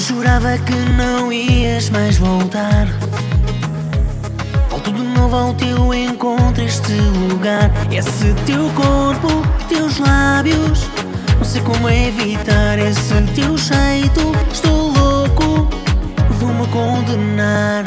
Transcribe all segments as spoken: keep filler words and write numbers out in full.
Jurava que não ias mais voltar. Volto de novo ao teu encontro, este lugar. Esse teu corpo, teus lábios, não sei como evitar esse teu jeito. Estou louco, vou-me condenar.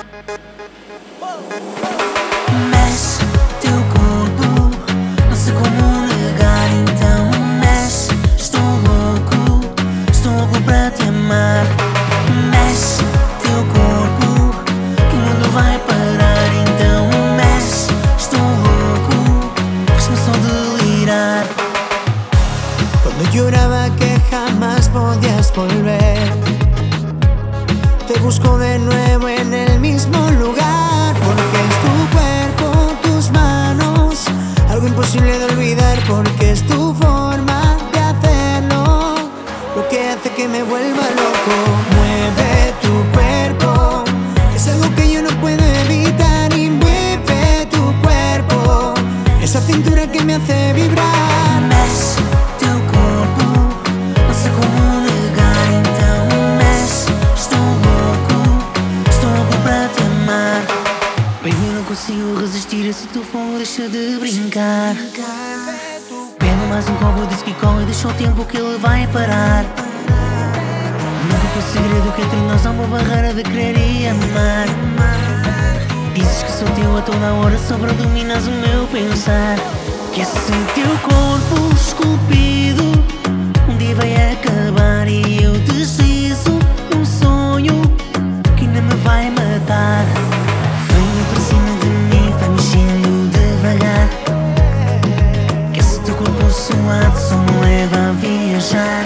Mexe teu corpo, não sei como negar, então mexe. Estou louco, estou louco para te amar. Mexe teu corpo, que o mundo vai parar, então mexe. Estou louco, faz-me só delirar. Cuando lloraba que jamás podías volver, te busco de nuevo en el mismo lugar, porque es tu cuerpo, tus manos, algo imposible de olvidar, porque es tu forma de hacerlo lo que hace que me vuelva loco. Mueve tu cuerpo, es algo que yo no puedo evitar, y mueve tu cuerpo, esa cintura que me hace vibrar. Mexe teu corpo, não sei como negar, então mexe. Estou louco, estou louco para te amar. Baby, não consigo resistir, esse teu fogo deixa de brincar. Pego mais um copo de whisky cola e deixa o tempo que ele vai parar. Nunca foi segredo que entre nós há uma barreira de querer e amar. Dizes que sou teu a toda hora, só para dominas o meu pensar. Que esse teu corpo esculpido um dia vai acabar, e eu deslizo num sonho que ainda me vai matar. Venha para cima de mim, vai mexendo devagar, que esse teu corpo suado só me leva a viajar.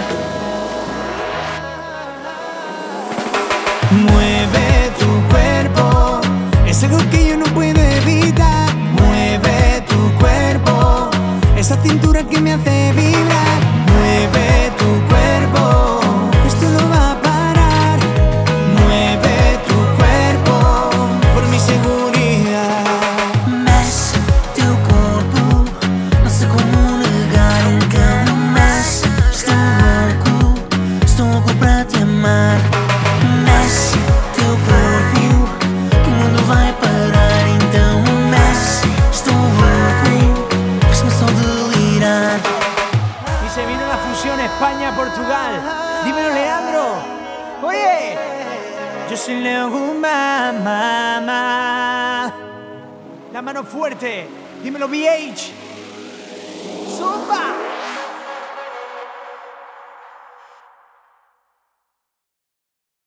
Mueve tu cuerpo, es algo que yo no puedo evitar. Mueve tu cuerpo, esa cintura que me hace vibrar. Mueve tu cuerpo, esto no va a parar. Mueve tu cuerpo, por mi seguridad. Mexe teu corpo, não sei como negar, então mexe. Estou louco, estou louco para te amar. Mexe teu corpo, que o mundo vai parar, então mexe. Estou louco, faz-me só delirar. Y se viene la fusión España-Portugal. Dímelo, Leandro. Oye, yo soy Leo Guzmán, mamá. La mano fuerte. Dímelo, B H. Zumba.